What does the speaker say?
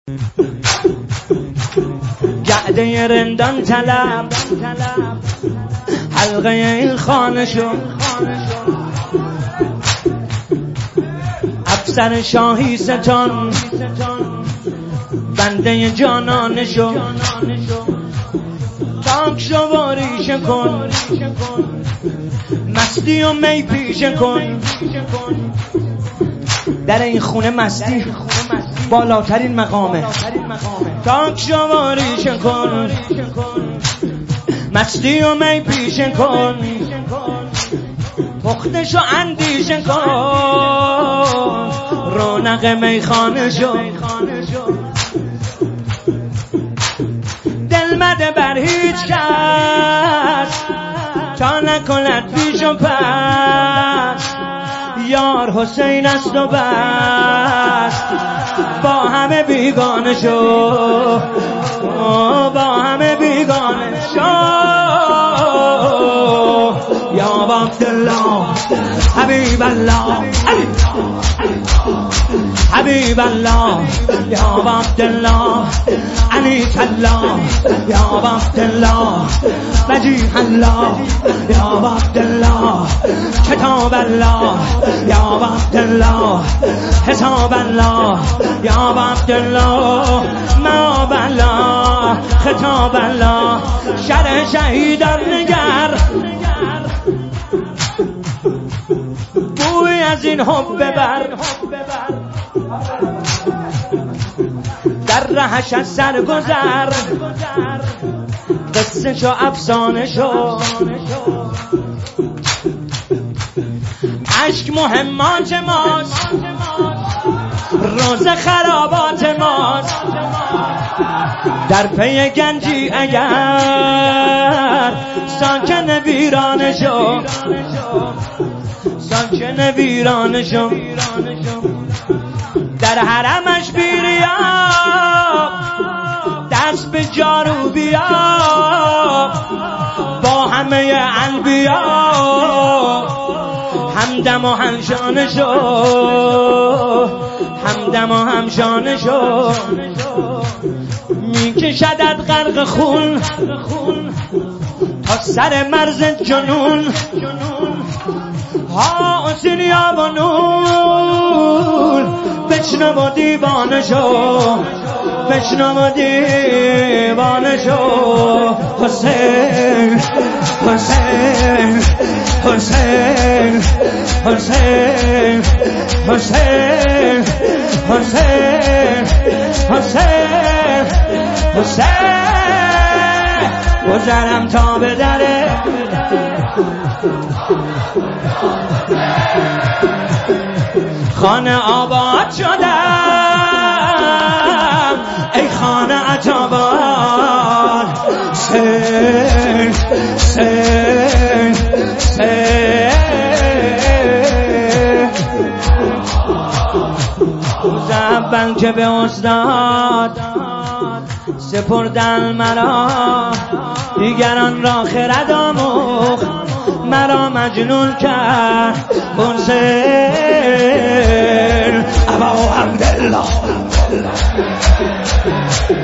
گعده رندان طلب حلقه این خانه شو، افسر شاهی ستان بنده جانانه شو، تاک شواریش کن، مستی و می پیشه کن. در این خونه مستی بالاترین مقامه، تاک شواریش کن، مستی و می پیشه کن، پختش و اندیشه کن، رونق میخانه شو. دل مده بر هیچ کس تا نکند پیش و پس، یار حسین است و بس، با همه بیگانه شو، با همه بیگانه شو. یا عبدالله حبیب الله حبیب الله، یا عبدالله انیس الله، یا عبدالله وجیه الله، یا عبدالله کتاب الله، یا عبدالله حساب الله، یا عبدالله مآب الله خطاب الله. شرح شهیدان نگر، بوی از این حب ببر، در رهش از سر گذر، قصه شو افسانه شو. عشق مهمات ماست، روز خرابات ماست، در پی گنجی اگر ساکن ویرانه شو، ساکن ویرانه شو. در حرمش بیریا دست به جارو بیا، با همه انبیا همدم و همشانه شو، همدم و همشانه شو. میکشدت غرق خون تا سر مرز جنون، ها حسین یا بنون، بشنو و دیوانه شو، بشنو و دیوانه شو. حسین حسین حسین حسین حسین حسین حسین حسین، گذرم تا به دره خانه آباد شدم، ای خانه عجبان. سین سین سین روز اول که به استاد سپردن مرا، دیگران را خرد آموخت، مرا مجنون کرد حسین ابا عبدالله.